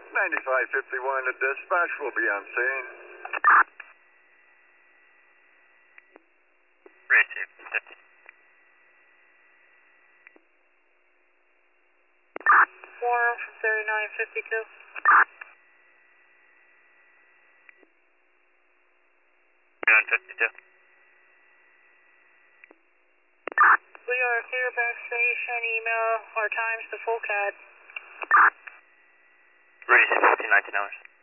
9551 to dispatch will be on scene. Received. 50. 4 from 3952. On 52. We are here, back station. Email our times to full CAD. Received. 19 hours.